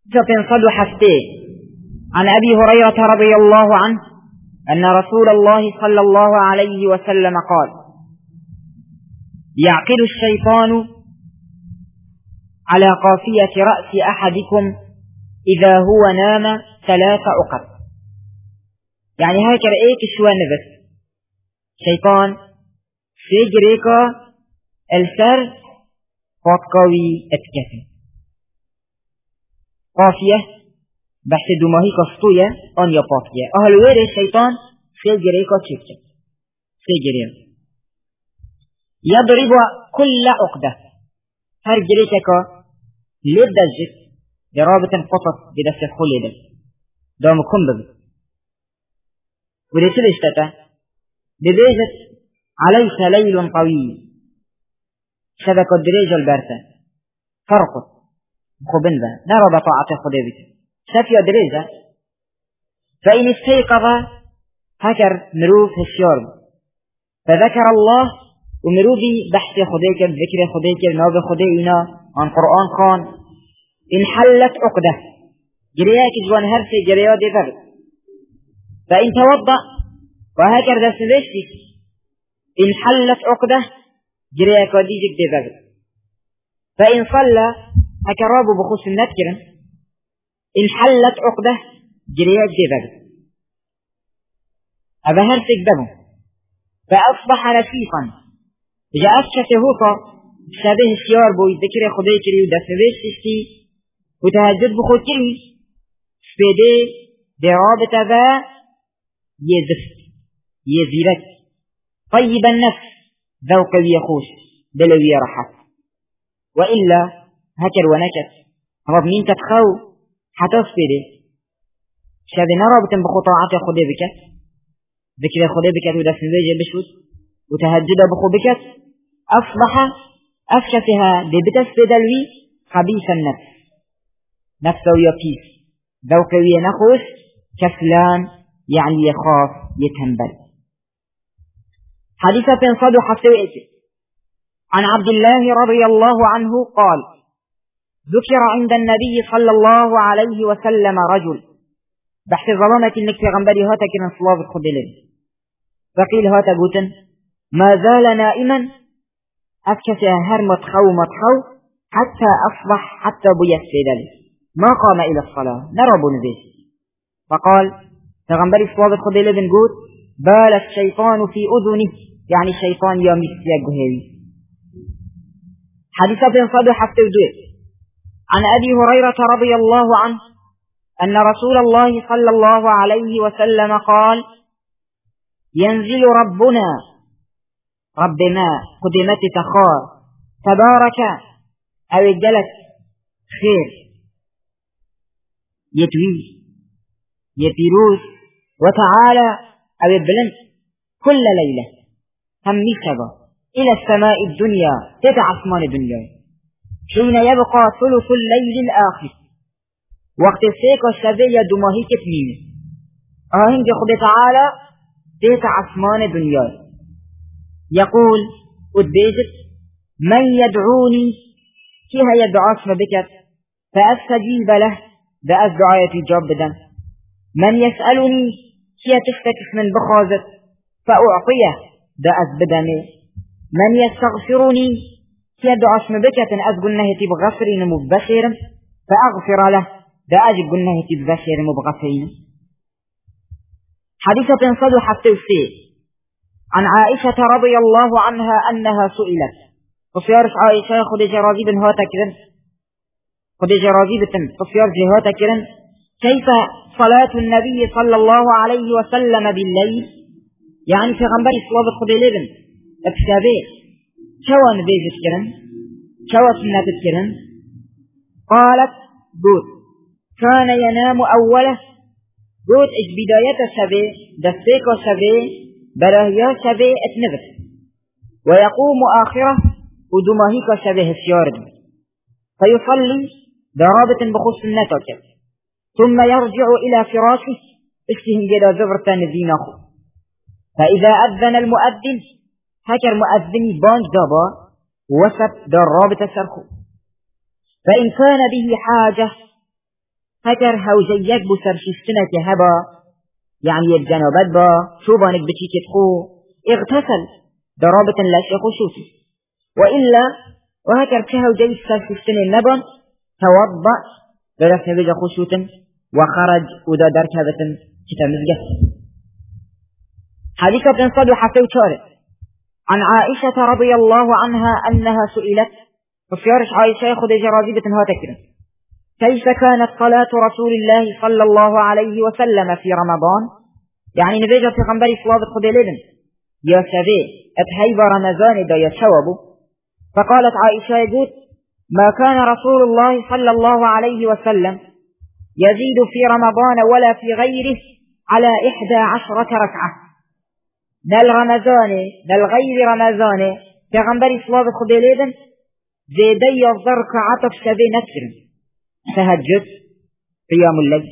فبنصد حفتي عن أبي هريرة رضي الله عنه أن رسول الله صلى الله عليه وسلم قال: يعقد الشيطان على قافية رأس أحدكم إذا هو نام 3 عقد. يعني هكذا إيك شوى نفس شيطان سيجريكا السر قطقوي اتكفي قافية بحث دماهي كستوية أن يباقية أهلوير الشيطان سيجريكا تشكت سيجريكا يضرب كل عقدة هر جريكا لدجت لرابط فقط بدست الخليدة دام كنبب وليس الاشتتا ببيجت عليك ليل طويل شبك الدريج البارتة فرقت خبن ذا نرى بطاعة خديبك شافي الدريجة فإن استيقظ هكر مروف الشيار فذكر الله ومروفي بحث خديك ذكر خديك نوب خدينا عن قرآن خان انحلت عقدة جرياك جوان هرسي جريا دي ذبت فإن توضأ وهكر ذا سبيشتي انحلت عقدة جرياك وديجك دي ذبت فإن صلى هكرابه بخص النذكرا انحلت عقدة جرياك دي ذبت أبا هرسك دمه فأصبح نسيفا إذا أفشته هوكا شابه الشيار بو ذكر خدي كري ودفبش تشتي وتهجد بخود كري سبيدي درابة ذا يزفت يزيرت طيب النفس ذوق ويخوش دلوي رحت وإلا هكر ونكت هم بمين تتخو حتى سبيدي شابه نرابة بخطاعات خدي بكت ذكر خدي بكت ودفبش بشوت وتهجد بخو بكت أصبح أفشفها ببتس بدلوي خبيث النفس نفسه يكيس ذوقه ينخوش كسلان يعني يخاف يتنبل. حديثة صدو حسوئت عن عبد الله رضي الله عنه قال: ذكر عند النبي صلى الله عليه وسلم رجل بحث ظلامة انك في غنبري هاتا كنا صلاة الخدلين فقيل هاتا قوتن ما زال نائما أفكسها هر متخو حتى أصبح حتى بيت في ذلك ما قام إلى الصلاة نرى بنزيش فقال تغنبري صلاة الخدلين بنقول بال الشيطان في أذنه يعني الشيطان يومي سيقهوي. حديثة صدو حفظ دويت عن أبي هريرة رضي الله عنه أن رسول الله صلى الله عليه وسلم قال: ينزل ربنا قدمت تخار تبارك أو الجلس خير يتوي يتيروس وتعالى أو البلند كل ليلة هم سبا إلى السماء الدنيا تدع اسمان الدنيا حين يبقى ثلث الليل الآخر وقت السيك والشبية دماهي كتمين آهن بخد تعالى تدع اسمان الدنيا يقول أدبيجت من يدعوني كيها يدعى اسم بكت فأستجيب له بأس دعايتي جابدا من يسألني كيها تفتكس من بخازت فأعطيه بأس بدمي من يستغفرني كيها دعى اسم بكت أسقل نهتي بغفرين مبشر فأغفر له بأجب نهتي بغفر مبغفرين. حديثة صدو حتى السيد عن عائشة رضي الله عنها أنها سئلت فصيارش عائشة خديجة راضي بن هاتا كرن خديجة راضي بن فصيار جهاتا كرن كيف صلاة النبي صلى الله عليه وسلم بالليل يعني في غنبر صلاة خديجة بن ابشابه شوى نبيجت كرن شوى سنة كرن قالت قوت كان ينام أوله قوت إج بداية شبه دستيك شبه براهيا شبه اتنغف ويقوم آخره ودماهيك شبه السيارد فيصلي ضرابة بخص النتاك ثم يرجع إلى فراشه اشتهم جدا زبرتان الزينخ فإذا أذن المؤذن هكر مؤذن بانج دابا وسط ضرابة السرخ فإن كان به حاجة هكر هوجيك بسرشستنك هبا يعني الجنابت با شوبانك بچي كتخو اغتسل درابة لا شيخو شوتي وإلا وهكر كهوجي سرشستن النبا توضأ بدفن بجا خشوتا وخرج ودا دركبة كتاب مزجة. حديثة بنصد وحفو شارع عن عائشة رضي الله عنها أنها سئلت ففيارش عائشة خد جرازيبة هاتكرا كيف كانت صلاة رسول الله صلى الله عليه وسلم في رمضان يعني نبيجة في غنبري صلاة خد لبن يا سبي أتهيب رمضان دا يتشوبوا فقالت عائشة يقول ما كان رسول الله صلى الله عليه وسلم يزيد في رمضان ولا في غيره على 11 ركعة دل رمضان دل غير رمضان كغنبري صلاة خديليدن زيدي يضرك عطف شبه نكر تهجد قيام الليل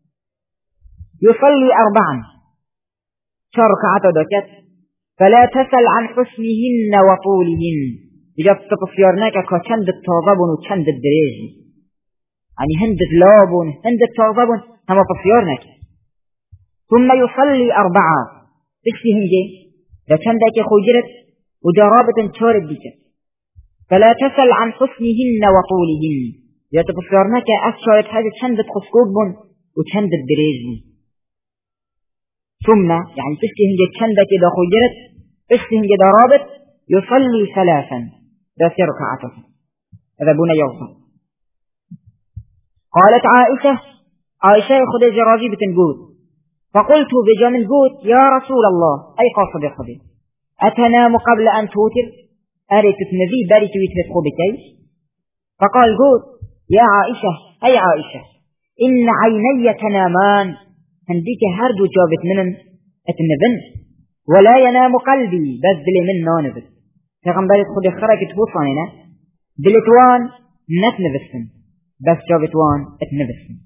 يصلي 4 شرك عطدكت فلا تسل عن حسنهن وطولهن إذا تطفيرناك كشند التوضبن وشند الدريجي يعني هند اللابن هند التوضبن هم تطفيرناك ثم يصلي 4 تكسي هنجي دا شندك خوجرت ودرابة تورد بك فلا تسل عن حسنهن وطولهن إذا تطفيرناك أكشارت هذا شند خسكوبن وشند الدريجي ثم يعني تكسي هنجي شندك دا خوجرت تكسي هنجي درابة يصلي 3 ذات ركعة هذا بنا يوضا. قالت عائشة خذ جراجي بتنقود فقلت بجمل قود يا رسول الله أي قاصد خذ أتنام قبل أن توتر أريت تنذي باري تويتر بكي فقال قود يا عائشة أي عائشة إن عيني تنامان هنديك هردو جابت منن أتنبن ولا ينام قلبي بس دلي من نانبت پیغمبر خود خرجت بوصاننا دلتوان نتنبسن بس جابتوان اتنبسن.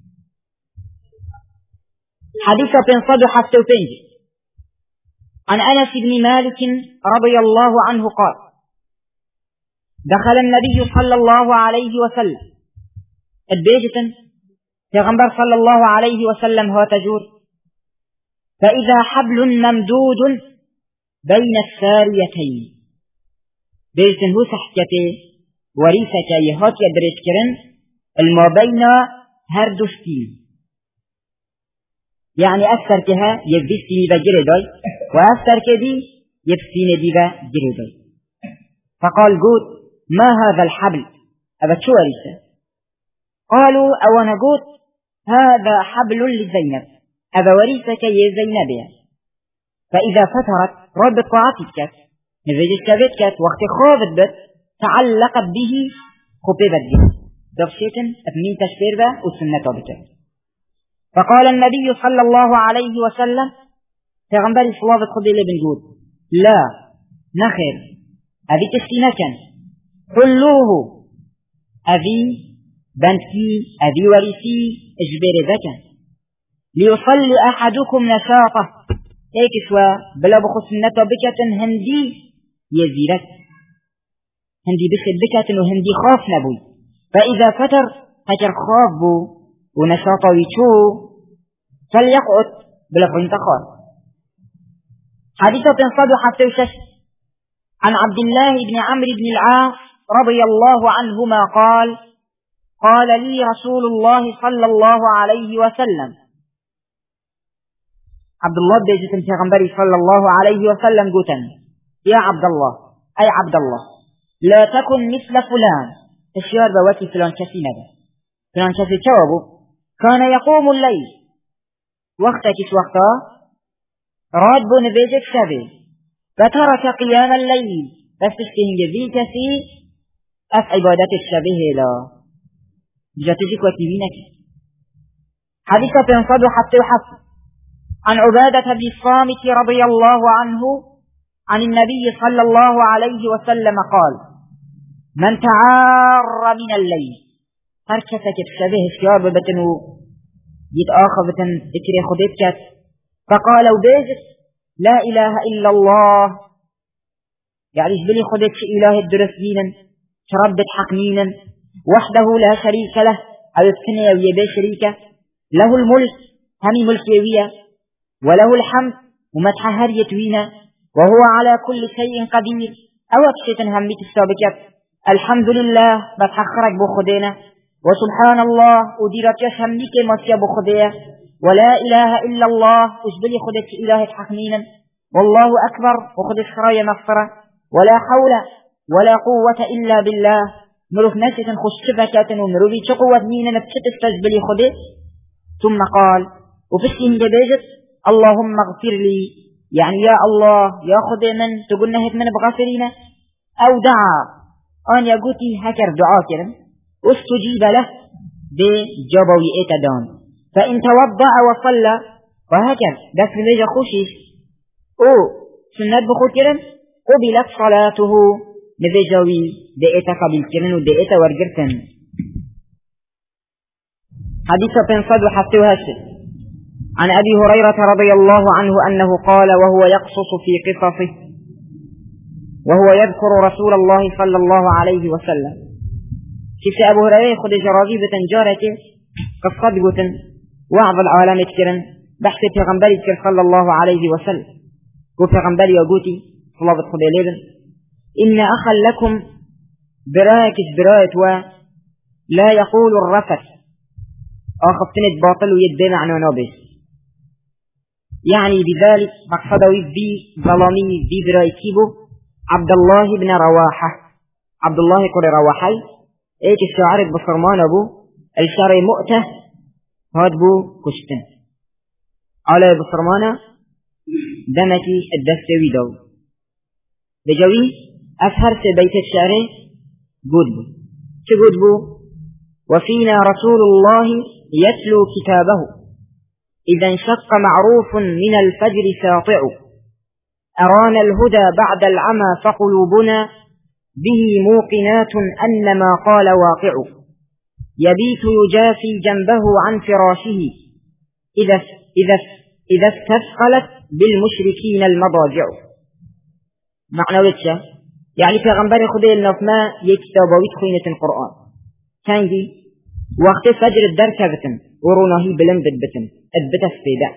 حديثة بنصد حتى وبنجي عن أنس بن مالك رضي الله عنه قال دخل النبي صلى الله عليه وسلم البيجة پیغمبر صلى الله عليه وسلم هو تجور فإذا حبل ممدود بين الساريتين بيجتن هو سحكته وريسك يهات يدريت كرن الما بين هردوستين يعني أكثر كها يبديستيني بجري داي وأكثر كدي يبستيني دي بجري داي فقال قوت ما هذا الحبل أبا شو وريسة قالوا أوانا قوت هذا حبل لزينب أبا وريسك يا زينب فإذا فترت ربط قاعتك نفجت كبتكت وقت خافت بت تعلقت به خببت به دفشيتن ابنين تشفير به وسنة بك. فقال النبي صلى الله عليه وسلم پیغمبر صلوات خدي لبن جود لا نخير أذي تسكينكن حلوه أذي بنتي أذي ورثي اجبر ذكا ليصلي أحدكم نشاطه هيك شوى بلا بخصنة بكة هندي يزيرك هندي بخد بكة وهندي خاف نبوي فإذا فتر خاف بو ونشاطه يشو فليقعد بلا فنتخار. حديثة تنصد حتى وشش عن عبد الله بن عمرو بن العاص رضي الله عنهما قال لي رسول الله صلى الله عليه وسلم عبد الله بيجتن پیغمبري صلى الله عليه وسلم قوتن يا عبد الله أي عبد الله لا تكن مثل فلان تشير بواتي فلان كسي نبا فلان كسي شوابه كان يقوم الليل وقتك وقتا راد نبيجك شبه فترك قيام الليل بس تشتهن جذي كسي أف عبادة الشبه لا جاتجك وكيبينك. حديثة تنصد حتى يحفظ عن عبادة بن الصامت رضي الله عنه عن النبي صلى الله عليه وسلم قال من تعار من الليل هركسك تشبه الشيار ببتنو يتآخذ ذكري خدتك فقال وبيجس لا إله إلا الله يعني بلي خدتك إله الدرس دينا شربت حق مينا وحده لا شريك له أو يبكني أو يبي شريكه له الملك همي ملكيوية، وله الحمد ومدح هريتوينا، وهو على كل شيء قدير. أو أكشيت هميت السابقات الحمد لله بتحخرك بخدينا، وسبحان الله وديرت يشهميك مسيا بخديه، ولا إله إلا الله أجبلي خدك إله حقنينا، والله أكبر وخدك خرايا مغفرة، ولا حول ولا قوة إلا بالله. نروف نسيت خش شبكات ونروفي تقوة مينا نبتت استجبلي خدك. ثم قال وفسهم جبيجت اللهم اغفر لي، يعني يا الله يا خدي من تقولنا هيك من بغفرين. أو دعا أن يقولي هكر دعا كرم استجيب له بجبوي إتدان، فإن توضع وصلى وهكذا دس ليجا خوشيش أو سنة بخود كرم قبلت صلاته نبيجاوي دئتا قبل كرن ودئتا ورقرتن. حديثة بنصد وحفتوها الشيء عن أبي هريرة رضي الله عنه أنه قال وهو يقصص في قصصه وهو يذكر رسول الله صلى الله عليه وسلم. شفت أبو هريرة خد جرازيبة جارته قصد قتن وعظ العالم كرن بحث پیغمبر كر صلى الله عليه وسلم. وپیغمبر يقولي صلى الله عليه وسلم إن أخا لكم براكش برايت ولا يقول الرفث آخفتنت باطل ويدين عن نابس، يعني بذلك مقصده بي ظلامي بي برايتيبه عبد الله بن رواحة. عبد الله قل رواحي ايك الشعر بصرمان ابو الشعر مؤته هاد بو كشتن على بصرمانه دمتي الدستوي دو بجوي أفهر في بيت الشعر قدبو شقدبو وفينا رسول الله يتلو كتابه إذا انشق معروف من الفجر ساطع، أرانا الهدى بعد العمى فقلوبنا به موقنات أن ما قال واقع، يبيت يجافي جنبه عن فراشه إذا استثقلت بالمشركين المضاجع. معنى وجه يعني في غنبري خذي النفما يكتابويت خينة القرآن كانجي وقت فجر الدركة بتن وروناهي بلن بتن أدبت استيداء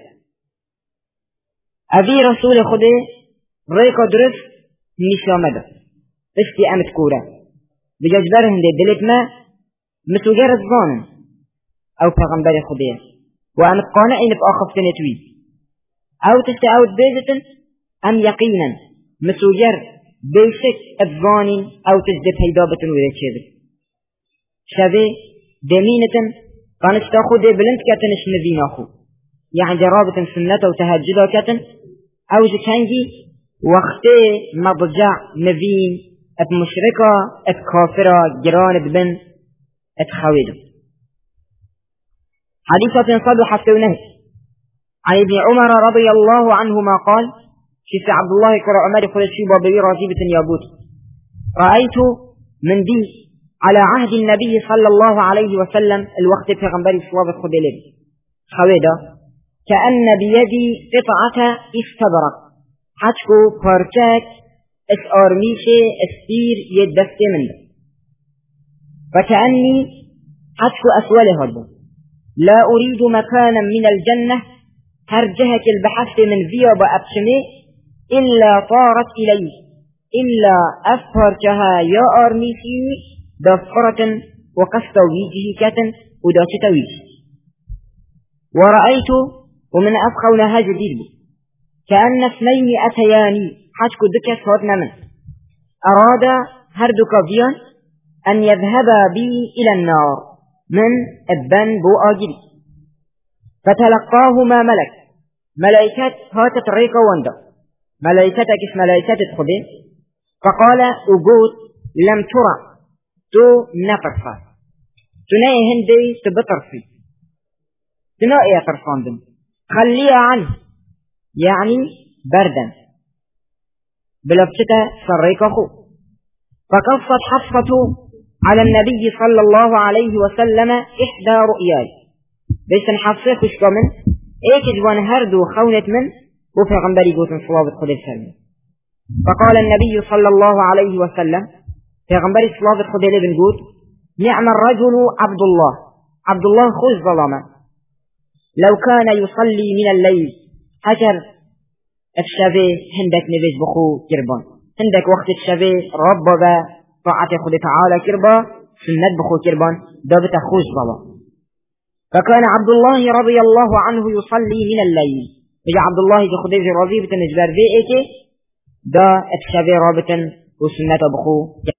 أبي رسول خذي ريكا درس نشامده اشتي أمت كورا بجاجبارهم دي دلت ما متوجر الظان أو في غنبري خذي وأمت قانعين بآخف سنتوي أو تستعود بيزة أم يقينا مسوجر بيشك الظاني أو تجدب هيدابة ولا شيء شذي دمينة كانت تأخذ بلند كاتنش نذين أخو يعني جرابة سنة وتهجد كاتن أو جتنجي وقتي مضجع نذين مشركة كافرة جران بن خويد. حديثة صدو حسونه عن ابن عمر رضي الله عنهما قال شفت عبد الله كرا عمر قل الشيبة بي راجبة يابوت رأيت من دي على عهد النبي صلى الله عليه وسلم الوقت پیغمبر صلوات خدلب خويدا كأن بيدي قطعة استبرق حجكو پارچك اس آرميش استير يدفت من ده فكأني حجكو أسوله هذا لا أريد مكانا من الجنة هرجهك البحث من ذياب أبشمي إلا طارت إليه إلا أفهرجها يا آرميسي دفرة وقصد ويجهكة وداشت ويج. ورأيت ومن أفخونا هذا الدين كأن اثنين أتياني حجك دكت فوتنا من أراد هردك بيان أن يذهب بي إلى النار من أبان بو آجري فتلقاهما ملائكات هاتت ريكا واندا ملائكتك اسم ملائكة الخبين فقال أقول لم ترى تو نطرفا تنائي هندي تبطرفي تنائي طرفاندم خليها عنه يعني بردا بلفتة سريك أخو. فقصت حفصة على النبي صلى الله عليه وسلم إحدى رؤياي بيش نحفصه خشكا من ايك جوان هردو خونت من وفي غنبري قوتن صلابة خدر سلم. فقال النبي صلى الله عليه وسلم في غنبري صلابة خدر بن قوت نعم الرجل عبد الله خوش ظلامة لو كان يصلي من الليل حجر الشبه هندك نبيج بخو كربان هندك وقت الشبه ربما طاعة خد تعالى كربا سنة بخو كربان دابت خوش بابا. فكان عبد الله رضي الله عنه يصلي من الليل بجا عبد الله خديج راضي بتنجبر بيئك دا الشبه رابطا وسنة بخو